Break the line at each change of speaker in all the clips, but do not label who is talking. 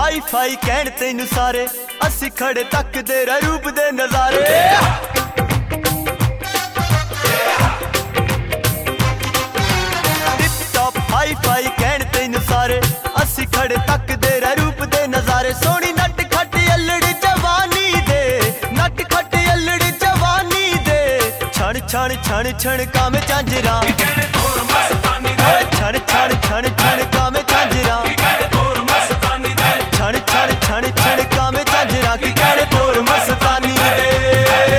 Hi fi कहण तेनू सारे असी खड़े तकदे रे रूप दे नजारे। टिप टॉप हाई फाई कहण तेनू सारे असी खड़े तकदे रे रूप दे नजारे। सोनी नट खट अल्लड़ी जवानी दे, नट खट अल्लड़ी जवानी दे। छण छण छण छण कामे झांजरा, छण छण छण छण कामे झांजरा, छण छण छण छण कामे झांजरा की कहड़े तोर मस्तानी दे।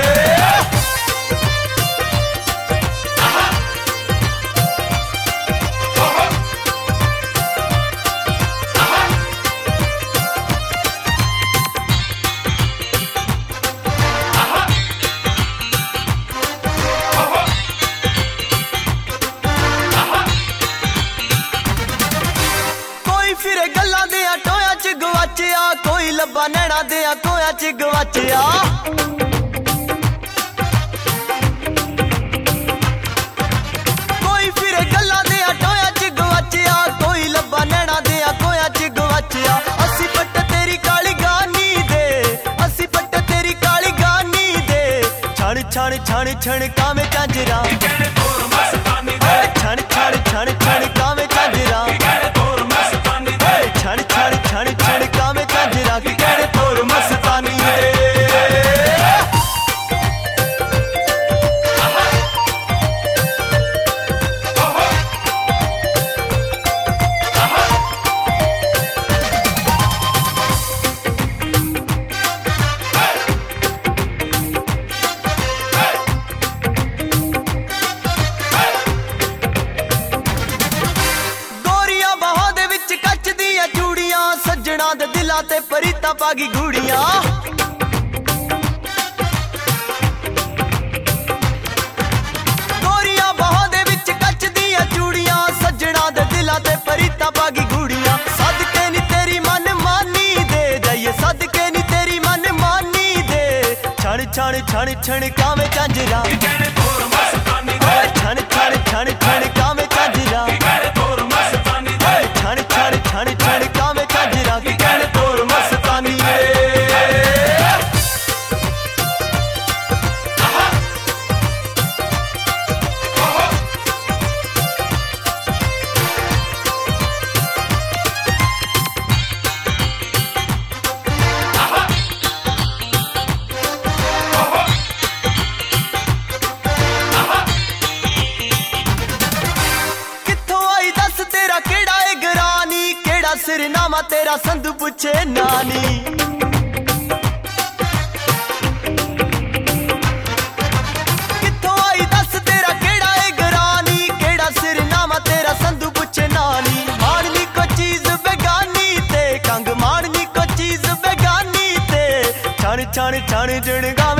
फिरे गल्लां दियां टोयां च गवाचिया, कोई लब्बा नैना दियां कोयां च गवाचिया। कोई फिरे गल्लां दियां टोयां च गवाचिया, कोई लब्बा नैना दियां कोयां च गवाचिया। असी पट्ट तेरी काली गानी दे, असी पट्ट तेरी काली गानी दे। छण छण छण छण कामे झांजरा, छण छण छण छण कामे झांजरा, छण छण छण छण कामे झांजरा की कहड़े तोर मस्तानी दे। सज्जणा दे दिलां ते परीता पागी घूड़ियां। गोरियां बाहों दे विच कच दियां चूड़ियां, सज्जणा दे दिलां ते परीता पागी घूड़ियां। सदके नी तेरी मन मानी दे जाइए, सदके नी तेरी मन मानी दे। छण छण छण छण कामे झांजरा, छण छण छण छण कामे झांजरा, छण छण छण छण कामे झांजरा की कहड़े तोर मस्तानी दे। सिरनामा तेरा संधू पूछे नानी। कित्थों आई दस तेरा केड़ा है घरानी, केड़ा सिरनामा तेरा संधू पूछे नानी। मारनी को चीज बेगानी ते, कंग मारनी को चीज बेगानी ते। छण छण छण जण गावे